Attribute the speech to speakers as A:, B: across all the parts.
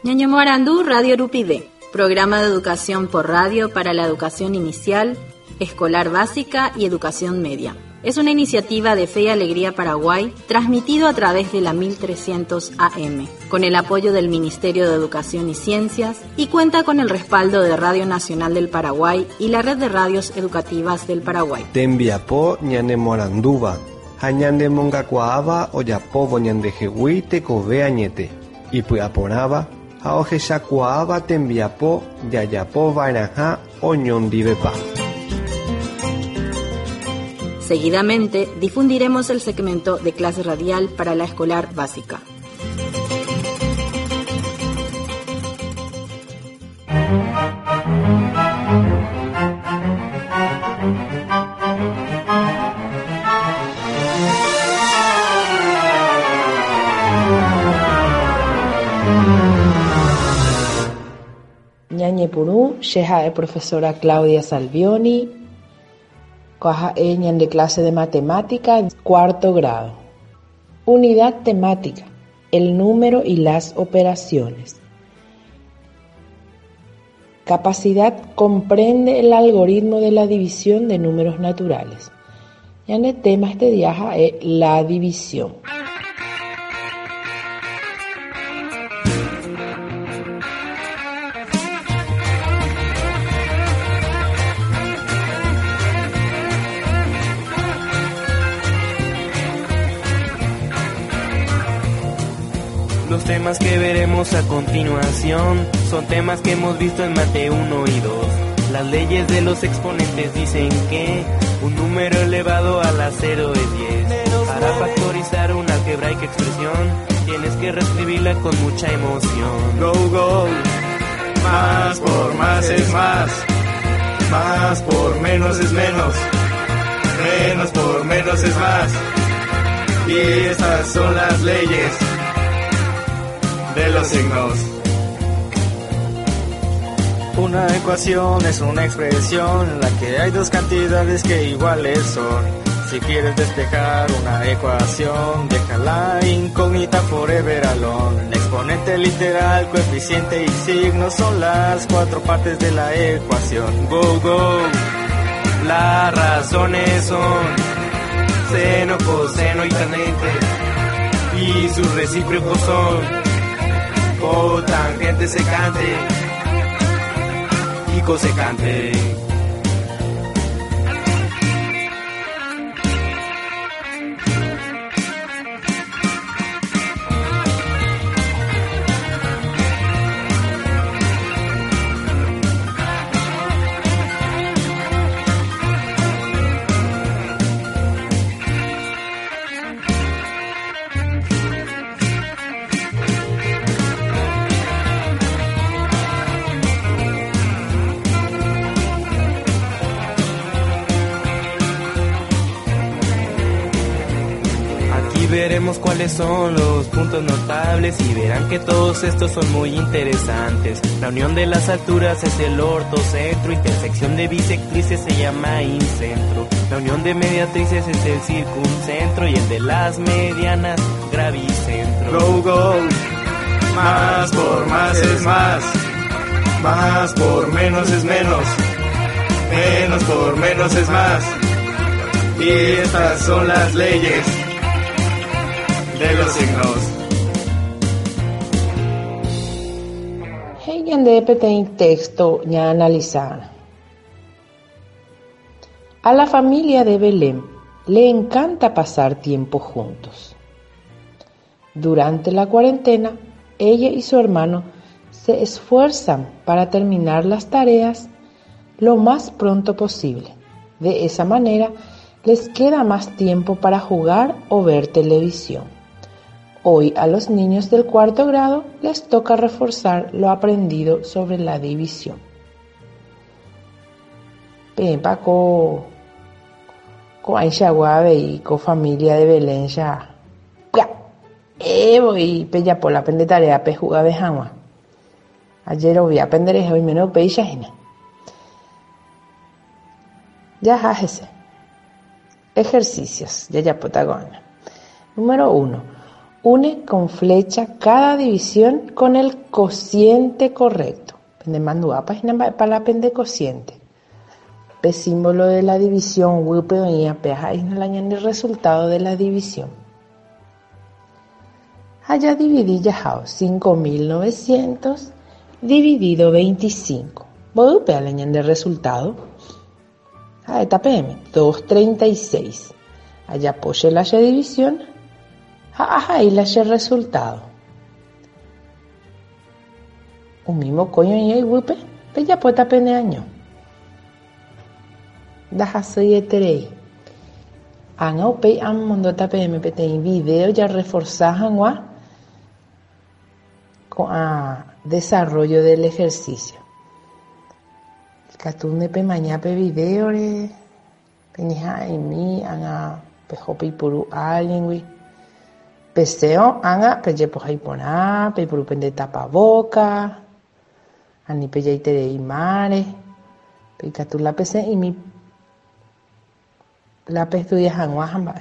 A: Ñaño Morandú, Radio Rupide, programa de educación por radio para la educación inicial, escolar básica y educación media. Es una iniciativa de Fe y Alegría Paraguay, transmitido a través de la 1300 AM, con el apoyo del Ministerio de Educación y Ciencias, y cuenta con el respaldo de Radio Nacional del Paraguay y la Red de Radios Educativas del Paraguay.
B: Tembiapo ñane Moranduba, hañande mongacuaaba oyapobo ñande jehui tekove añete, y puyaporaba, aoje shakuaaba tembiapo yayapo vairaja oñondivepa.
A: Seguidamente, difundiremos el segmento de clase radial para la escolar básica.
C: Ñañepurú, sheja profesora Claudia Salvioni, Coja Eñan de clase de matemática, cuarto grado. Unidad temática, el número y las operaciones. Capacidad comprende el algoritmo de la división de números naturales. Ya en el tema este día es la división.
D: Los temas que veremos a continuación son temas que hemos visto en Mate 1 y 2. Las leyes de los exponentes dicen que un número elevado a la 0 es 10. Para factorizar una algebraica expresión, tienes que reescribirla con mucha emoción.
E: Go, go, más por más es más por menos es menos por menos es más. Y estas son las leyes de los signos.
F: Una ecuación es una expresión en la que hay dos cantidades que iguales son. Si quieres despejar una ecuación, déjala incógnita forever alone. Exponente literal, coeficiente y signo son las cuatro partes de la ecuación.
D: Go, go. Las razones son seno, coseno y tangente, y sus recíprocos son cotangente, secante y cosecante. Veremos cuáles son los puntos notables y verán que todos estos son muy interesantes. La unión de las alturas es el ortocentro, intersección de bisectrices se llama incentro. La unión de mediatrices es el circuncentro y el de las medianas gravicentro.
E: Go, go, más por más es más por menos es menos por menos es más. Y estas son las leyes de los signos.
C: Heyan de petein texto ya analizar. A la familia de Belén le encanta pasar tiempo juntos. Durante la cuarentena, ella y su hermano se esfuerzan para terminar las tareas lo más pronto posible. De esa manera, les queda más tiempo para jugar o ver televisión. Hoy a los niños del cuarto grado les toca reforzar lo aprendido sobre la división. Pempa con Aishaguabe y con familia de Belén ya. Voy pella por la aprende tarea pe jugar de jama. Ayer voy a aprender hoy menos pe ishahina. Ya jájese. Ejercicios, ya Potagona. Número 1. Une con flecha cada división con el cociente correcto. Pendemandua, página para la pende cociente. El símbolo de la división, el resultado de la división. Haya dividido 5.900 dividido 25. Voy a el resultado. Esta PM, 236. Allá apoye la división. Ahí la resultado. Un mismo coño y el wipe, pero ya puede pene año. Deja soy eterei. Anga upei am mundo TPM en video ya reforzajan con desarrollo del ejercicio. El catún de pemañape video peña en mí anga pejope puru alguien peseo anga peye pojai pona pe puru pende tapaboca ani peye eterei mare pe catún la pese y mi la estudias en Guajamba.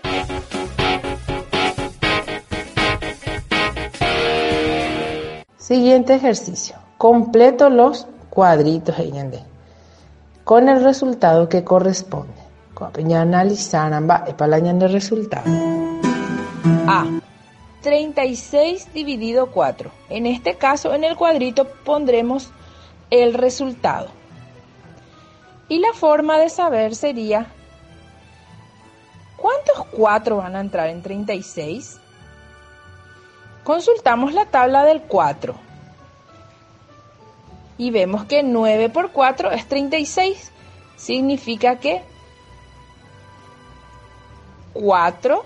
C: Siguiente ejercicio. Completo los cuadritos con el resultado que corresponde. Copiña analizar ambas para el resultado.
G: A. 36 dividido 4. En este caso, en el cuadrito pondremos el resultado. Y la forma de saber sería: ¿cuántos 4 van a entrar en 36? Consultamos la tabla del 4 y vemos que 9 por 4 es 36. Significa que 4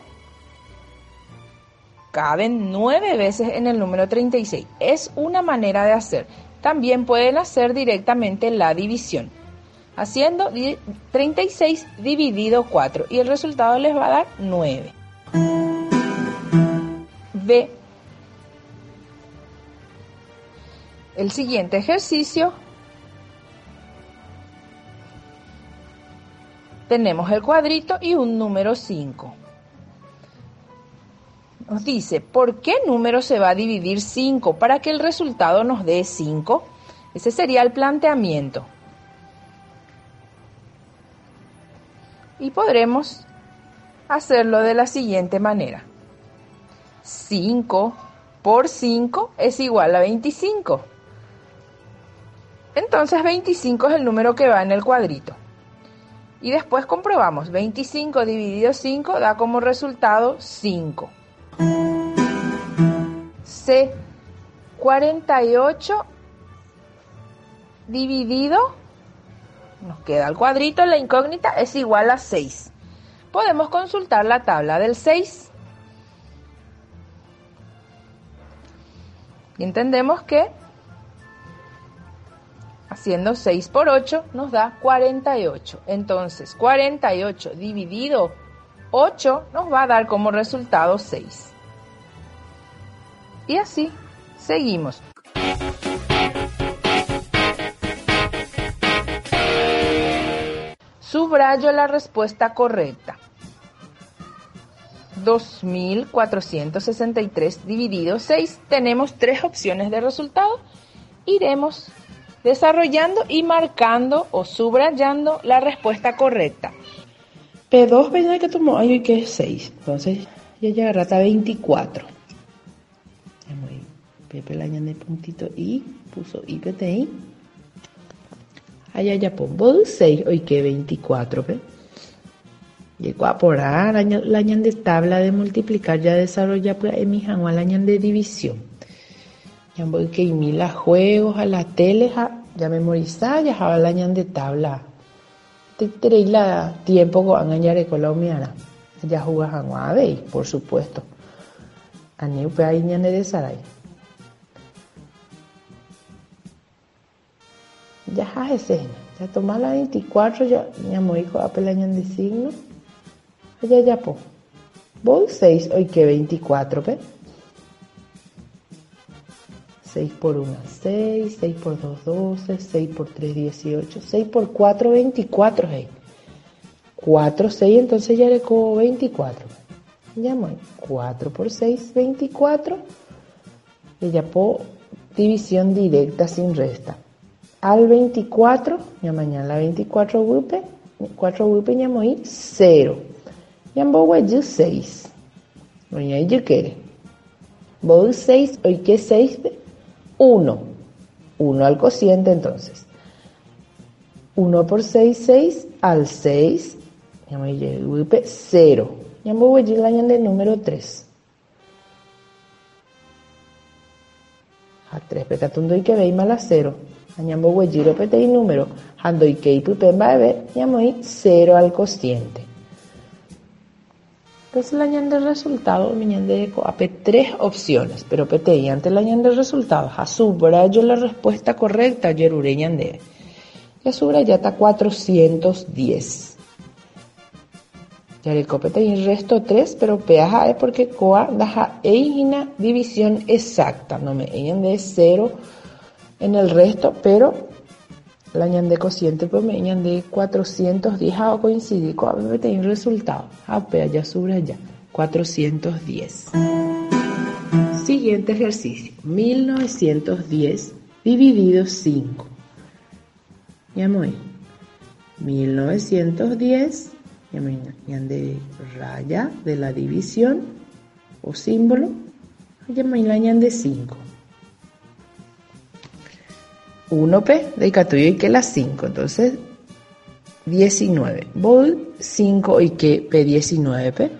G: caben 9 veces en el número 36. Es una manera de hacer. También pueden hacer directamente la división, haciendo 36 dividido 4 y el resultado les va a dar 9. B. El siguiente ejercicio, tenemos el cuadrito y un número 5. Nos dice, ¿por qué número se va a dividir 5 para que el resultado nos dé 5? Ese sería el planteamiento. Y podremos hacerlo de la siguiente manera. 5 por 5 es igual a 25. Entonces 25 es el número que va en el cuadrito. Y después comprobamos. 25 dividido 5 da como resultado 5. C. 48 dividido, nos queda el cuadrito, la incógnita, es igual a 6. Podemos consultar la tabla del 6. Y entendemos que haciendo 6 por 8 nos da 48. Entonces 48 dividido 8 nos va a dar como resultado 6. Y así seguimos. Subrayo la respuesta correcta. 2.463 dividido 6. Tenemos 3 opciones de resultado. Iremos desarrollando y marcando o subrayando la respuesta correcta.
C: P2 venía que tomó ahí que es 6. Entonces ya llegará hasta 24. Pepe la añade puntito y puso IPTI. Allá ya pongo 6, hoy que 24, ¿ve? Llegó a por la añade tabla de multiplicar, ya desarrolla en mi janua la añade de división. Ya voy que y las juegos a la tele, ya memorizar, ya la añade tabla. Te tenéis la tiempo con añade colombiana. Ya jugas janua, ¿veis? Por supuesto. Ani upe ahí añade de saray. Ya ese, ya tomar la 24, ya muy con apelañan de signo. Ya po. Voy 6, hoy que 24, ¿ve? 6 por 1, 6, 6 por 2, 12, 6 por 3, 18, 6 por 4, 24, hey. 4, 6, entonces ya le cojo 24. Llamo 4 por 6, 24. Y ya po división directa sin resta. Al 24, ya mañana 24 grupe, 4 grupe llamo ahí 0. Llamo hueyo 6. Oye, ahí yo quiere. Voy 6, hoy que 6, 1. 1 al cociente entonces. 1 por 6, 6 al 6. Llamo ahí grupe 0. Llamo hueyo el año del número 3. A 3 pecatundo y que veis más a 0. Añambo huelliro pete y número. Ando y que y pupen va a ver. Llamo ahí 0 al cociente. Entonces la añade el resultado. Me añade ape 3 opciones. Pero pete y antes la añade el resultado. A subrayo la respuesta correcta. Yerure ñande. Ya subraya está 410. Ya le copete y resto 3, pero peaja es porque coa daja una división exacta. No me añade 0 en el resto, pero la añade cociente, pues me añade 410. A coincidir con el resultado. A pea ya subraya 410. Siguiente ejercicio. 1910 dividido 5. Ya muy. 1910. De raya de la división o símbolo, de 5. 1p de catuyo y que la 5, entonces 19. Voy 5 y que p 19p.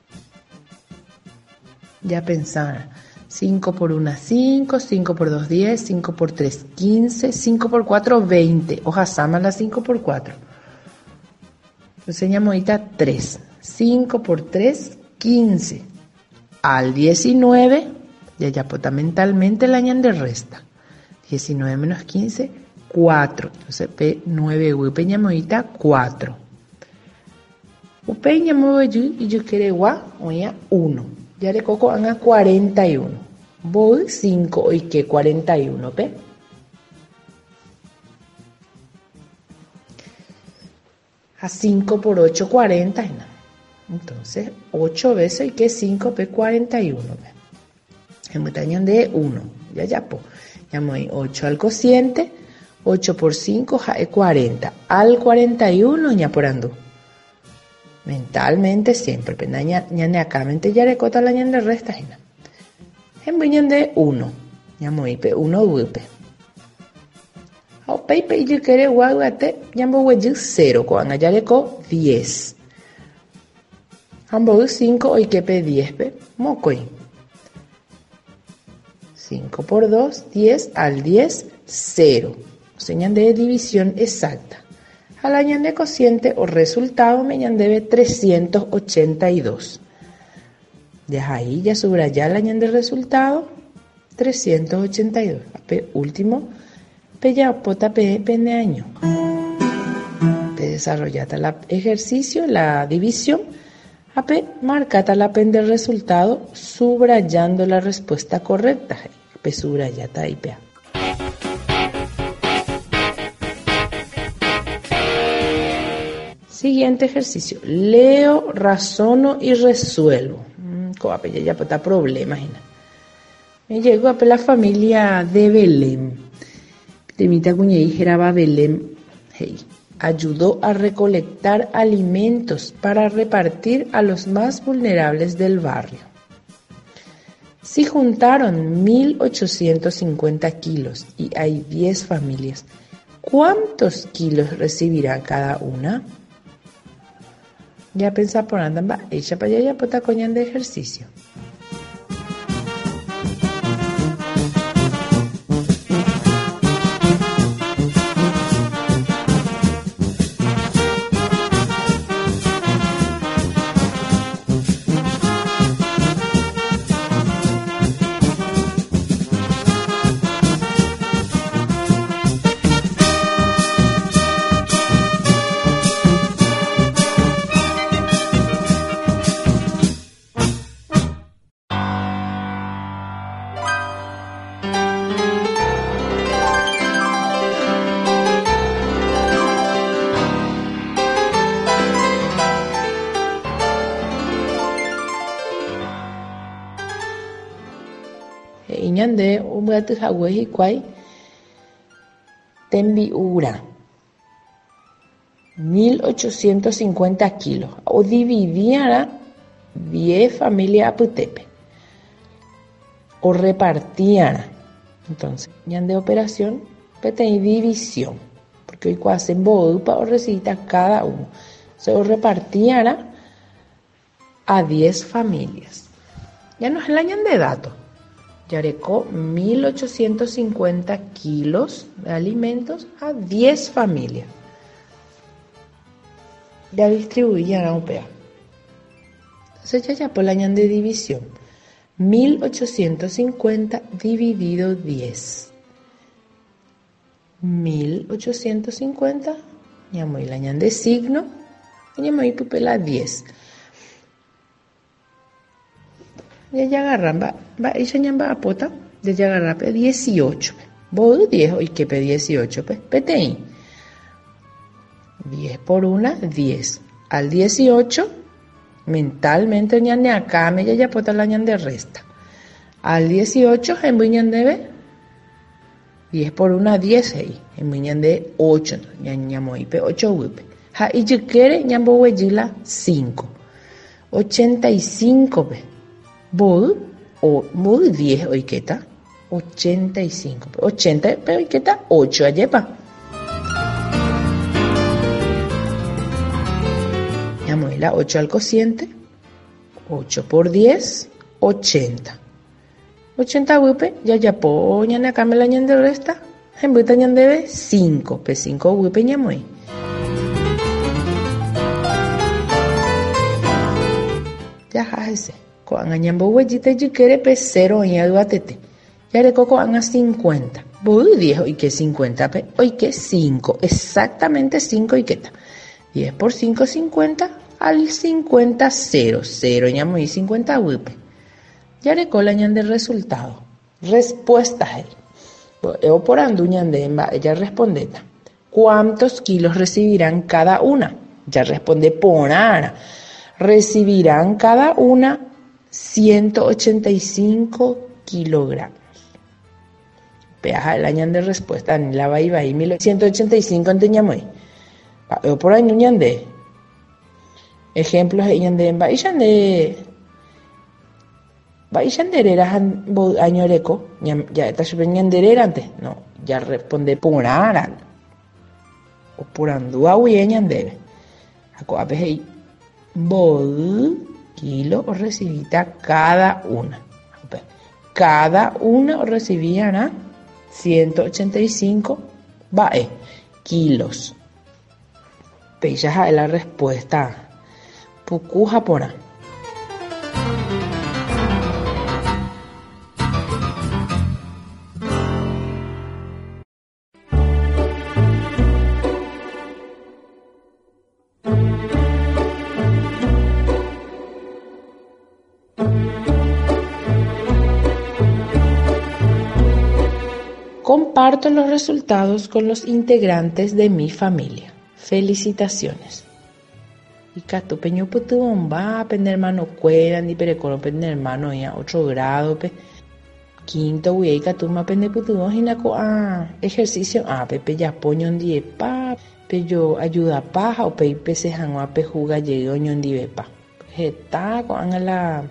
C: Ya pensar 5 por 1 5, 5 por 2 10, 5 por 3 15, 5 por 4 20. Hoja sama la 5 por 4. Entonces llamo ahorita 3. 5 por 3, 15. Al 19, ya pota mentalmente la añade resta. 19 menos 15, 4. Entonces P9 upe llamo ahorita 4. Upe llamo y yo quiero gua, oya 1. Ya le coco a 41. Voy 5 y que 41, P. A 5 por 8, 40. Entonces, 8 veces y que 5 p 41. En mutañan de 1. Ya, po. Llamo ahí 8 al cociente. 8 por 5, ja, es 40. Al 41, ya por andú. Mentalmente siempre. Pero ñane acá, mente ya le cota la ñane resta. En buñan de 1. Llamo ahí, 1 upe. Pei yo quiere guaguate, llamo hueyu 0, con allá le co 10. Ambos 5 y que pe 10 pe, mocoy. 5 por 2, 10 al 10, 0. Señal de división exacta. Al añade cociente o resultado me añade 382. Ya ahí ya subraya el añade resultado 382. Pe último. Ya pota pende año. Te desarrollata el ejercicio, la división. AP marcata la pende resultado subrayando la respuesta correcta. P subrayata y pea. Siguiente ejercicio. Leo, razono y resuelvo. Coape ya pota problema. Me llegó a la familia de Belén. Temita cuñei geraba Belén, hey, ayudó a recolectar alimentos para repartir a los más vulnerables del barrio. Si juntaron 1.850 kilos y hay 10 familias, ¿cuántos kilos recibirá cada una? Ya pensá por andamba, ella para allá ya pota coñan de ejercicio. iñande umbyatýhague hikuái tembi'ura 1850 kilos o dividíara 10 familias apytépe o repartíara. Entonces, ñande operación peteĩ división, porque hoy hacen bodupa o recibita cada uno. Se o repartíara a 10 familias. Ya no es el año de datos. Yarecó 1850 kilos de alimentos a 10 familias. Ya distribuían a UPA. Entonces ya por el año de división. 1850 dividido 10. 1850. Ya muy el año de signo. Ya muy pupela 10. Ya agarran, va, ella ya va a pota, ya agarran 18. Vos 10, hoy que pe 18, peteí. 10 por 1, 10. Al 18, mentalmente ñande acá, me ya pota la ñande resta. Al 18, en muy ñande 10 por 1, 10 ahí. En muy ñande 8, ñañamo ipe 8 huipe. Ja, y yo quiere ñambo huellila 5. 85 pe. Vos 10 hoy que está 85, 80 pero hoy que está 8 ayepa. Llamo la 8 al cociente, 8 por 10, 80. 80 huipe, ya poñan acá me la ñan de resta, en buita ñan debe 5, pe 5 huipe ñamo ahí. Ya ese. Coan añambo huellita y quiere pe 0 en el batete. Ya le coco a 50. Voy 10 hoy que 50 pe. Hoy que 5. Exactamente 5 y queta. 10 por 5, 50. Al 50, 0. 0 ñamo y 50 huipe. Ya le cola ñan de resultado. Respuesta él. Yo por anduñan de ella respondeta. ¿Cuántos kilos recibirán cada una? Ya responde por ara. Recibirán cada una 185 kilogramos. Peaja el año de respuesta ni la va y 185 anteñamoy. Yo por ahí no ñande. Ejemplos de ñande en de eras año reco. Ya está super ñanderera antes. No, ya responde por ara. O por andúa huye ñande. Acoape ahí. Kilo o recibita cada una. Cada una recibían 185 kilos. Peyaja es la respuesta. Puku japona. Comparto los resultados con los integrantes de mi familia. Felicitaciones. Y Cato Peño Putubomba, pende hermano cuera, ni perecoro pende hermano ya 8 grado, quinto güey, Catuma pende Putubom, y naco ejercicio, pepe ya poño en diepa, pe yo ayuda paja, o pe se janua pe juga llego en diepa. Está con la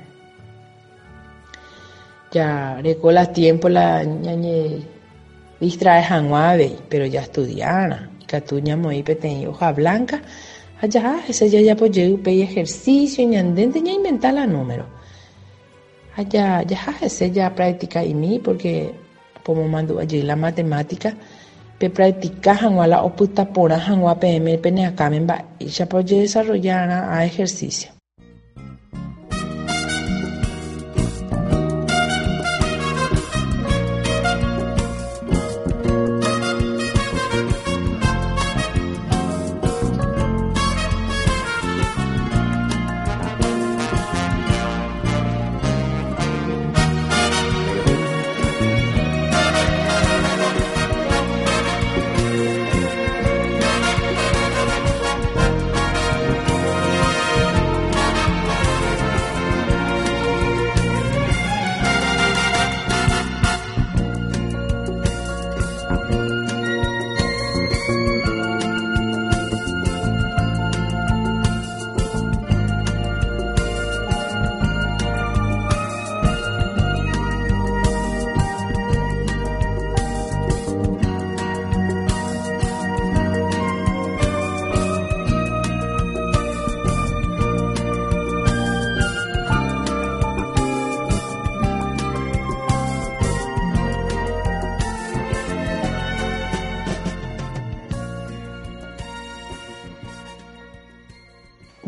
C: ya recola tiempo la ñañe distrae janguave, pero ya estudiana. Catuña muy pequeña, hoja blanca. Allá, ese ya apoyé pe ejercicio, ñandente, ya inventar la número. Allá, ya ese ya práctica y mí, porque como mando allí la matemática, pe práctica jangua la oputa pora jangua PM, pene acá me va, y ya apoyé desarrollar a ejercicio.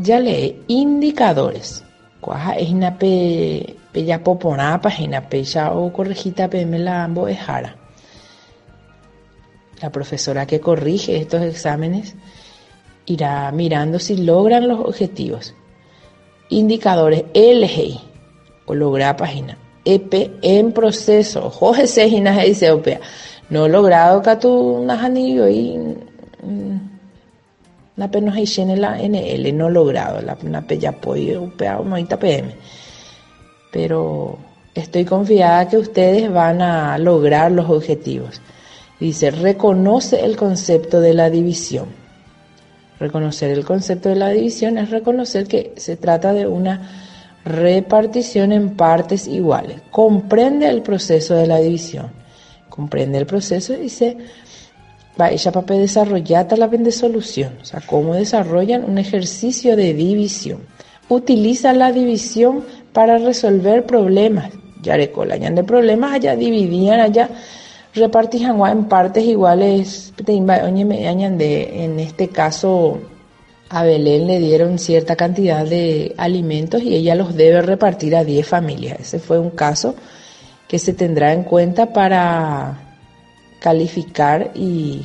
C: ya lee indicadores. Cuaja es una ya poponapa, una ya o corregita pemela ambo ejara. La profesora que corrige estos exámenes irá mirando si logran los objetivos. Indicadores LGI o logra página. EP en proceso. Jorge Sejina dice opea. No logrado que tú najanillo y una pena en la NL no logrado la una pella pollo opea o noita PM. Pero estoy confiada que ustedes van a lograr los objetivos. Dice, reconoce el concepto de la división. Reconocer el concepto de la división es reconocer que se trata de una repartición en partes iguales. Comprende el proceso de la división. Comprende el proceso y se va ella para desarrollar la de solución. O sea, cómo desarrollan un ejercicio de división. Utiliza la división para resolver problemas. Ya recolañan de problemas, allá dividían, allá repartían en partes iguales. En este caso, a Belén le dieron cierta cantidad de alimentos y ella los debe repartir a 10 familias. Ese fue un caso que se tendrá en cuenta para calificar y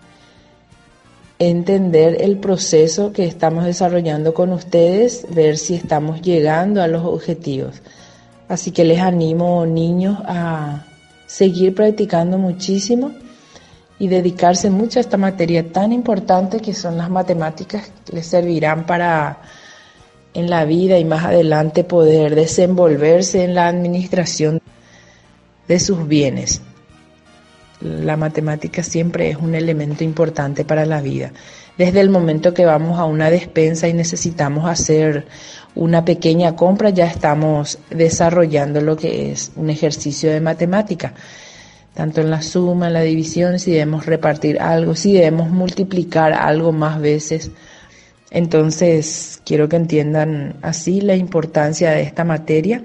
C: entender el proceso que estamos desarrollando con ustedes, ver si estamos llegando a los objetivos. Así que les animo, niños, a seguir practicando muchísimo y dedicarse mucho a esta materia tan importante que son las matemáticas, que les servirán para en la vida y más adelante poder desenvolverse en la administración de sus bienes. La matemática siempre es un elemento importante para la vida. Desde el momento que vamos a una despensa y necesitamos hacer una pequeña compra, ya estamos desarrollando lo que es un ejercicio de matemática. Tanto en la suma, en la división, si debemos repartir algo, si debemos multiplicar algo más veces. Entonces, quiero que entiendan así la importancia de esta materia.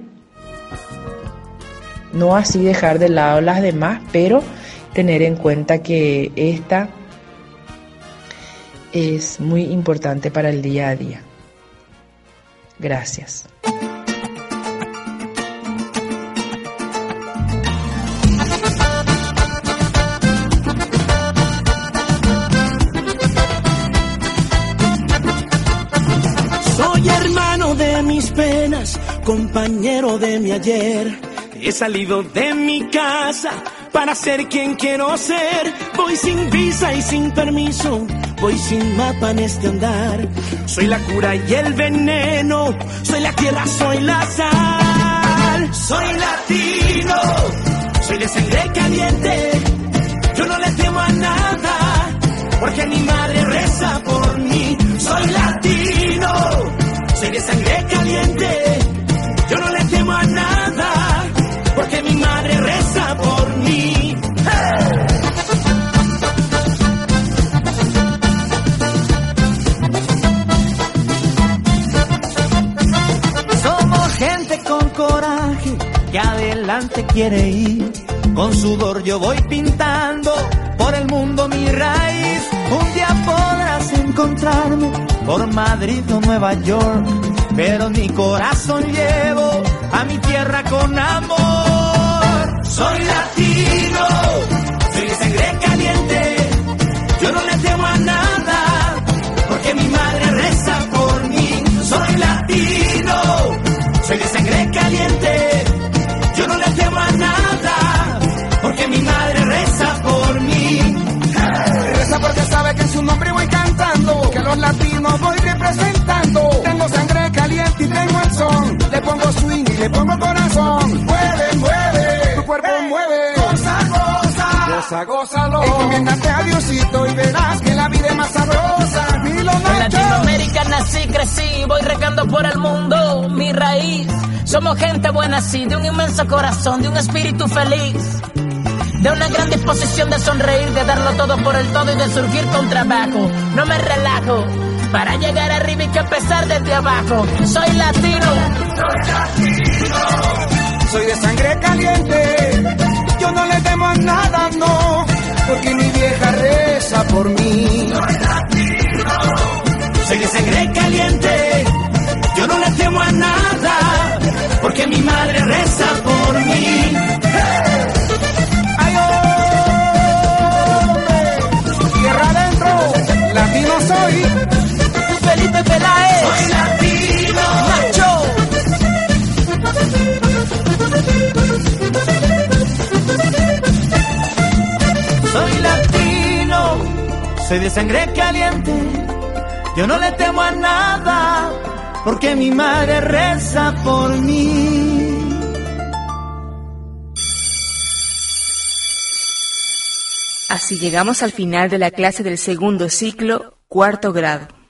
C: No así dejar de lado las demás, pero tener en cuenta que esta es muy importante para el día a día. Gracias.
H: Soy hermano de mis penas, compañero de mi ayer. He salido de mi casa para ser quien quiero ser. Voy sin visa y sin permiso, voy sin mapa en este andar. Soy la cura y el veneno, soy la tierra, soy la sal. Soy latino, soy de sangre caliente. Yo no le temo a nada, porque mi madre reza por mí. Soy latino, soy de sangre caliente. Yo no le temo a nada, porque mi madre reza por mí. ¡Hey! Somos gente con coraje que adelante quiere ir. Con sudor yo voy pintando por el mundo mi raíz. Un día podrás encontrarme por Madrid o Nueva York, pero mi corazón llevo a mi tierra con amor. Soy latino, soy de sangre caliente. Yo no le temo a nada, porque mi madre reza por mí. Soy latino, soy de sangre caliente. Yo no le temo a nada, porque mi madre reza por mí. Reza porque sabe que en su nombre voy cantando, que los latinos voy representando. Tengo sangre caliente y tengo el son. Le pongo swing y le pongo corazón. Mueve, mueve, tu cuerpo mueve. Goza, goza, goza, gózalo. Encomiéndate a Diosito y verás que la vida es más sabrosa. En Latinoamérica nací, crecí, voy regando por el mundo mi raíz. Somos gente buena, sí, de un inmenso corazón, de un espíritu feliz, de una gran disposición de sonreír, de darlo todo por el todo y de surgir con trabajo. No me relajo para llegar arriba y que empezar desde abajo. Soy latino, soy de sangre caliente. Yo no le temo a nada, no, porque mi vieja reza por mí. Soy latino, soy de sangre caliente, yo no le temo a nada, porque mi madre reza por mí.
I: ¡Ay, hombre! Tierra adentro, latino soy.
H: Felipe Peláez. Soy latino. Nacho. Soy latino, soy de sangre caliente, yo no le temo a nada, porque mi madre reza por mí.
J: Así llegamos al final de la clase del segundo ciclo, cuarto grado.